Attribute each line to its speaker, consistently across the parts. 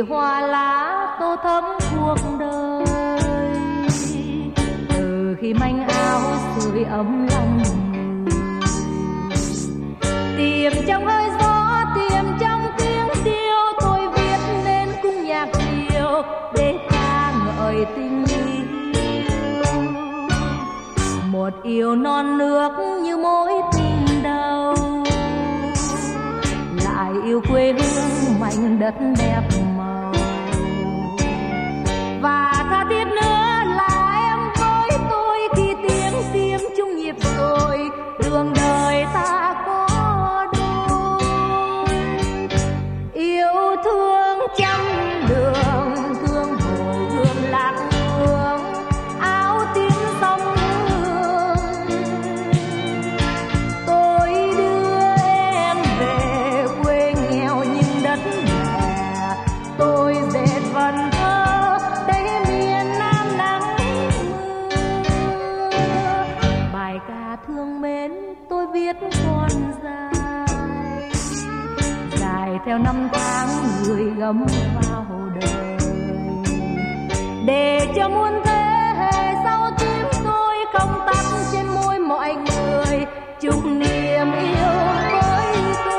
Speaker 1: hoa lá tô thắm cuộc đời. Từ khi manh áo sưởi ấm lòng người, tìm trong hơi gió, tìm trong tiếng tiêu, tôi viết nên cung nhạc diệu để ca ngợi tình yêu. Một yêu non nước như mối tình đầu, lại yêu quê hương mảnh đất đẹp màu. Và tha thiết nữa là em với tôi khi tiếng sim chung nhịp rồi, đường đời ta có đôi. Yêu thương trăm đường, thương hồ gươm lạc hương, áo tím sông hương. Tôi đưa em về quê nghèo nhưng đất mẹ, tôi dệt vần thơ để miền Nam nắng mưa. Bài ca thương mến tôi viết còn dài, dài theo năm tháng người gấm vào đời, để cho muôn thế hệ sau tim tôi không tắt trên môi mọi người chung niềm yêu với tôi.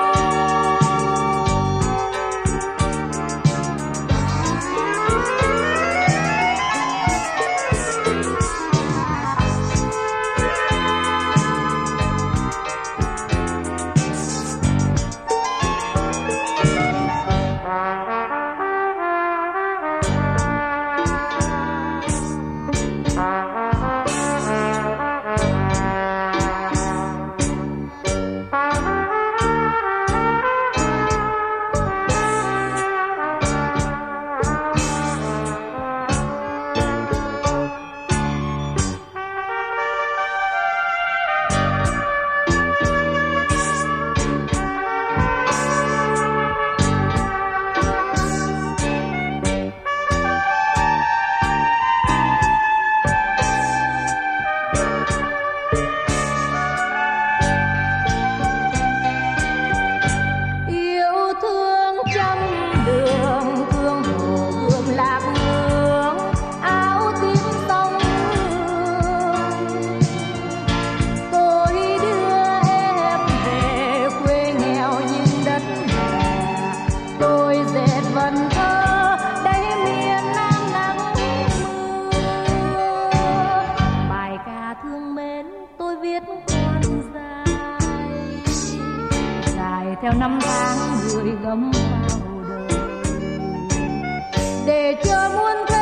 Speaker 1: Theo năm tháng người gấm vào đời, để cho muôn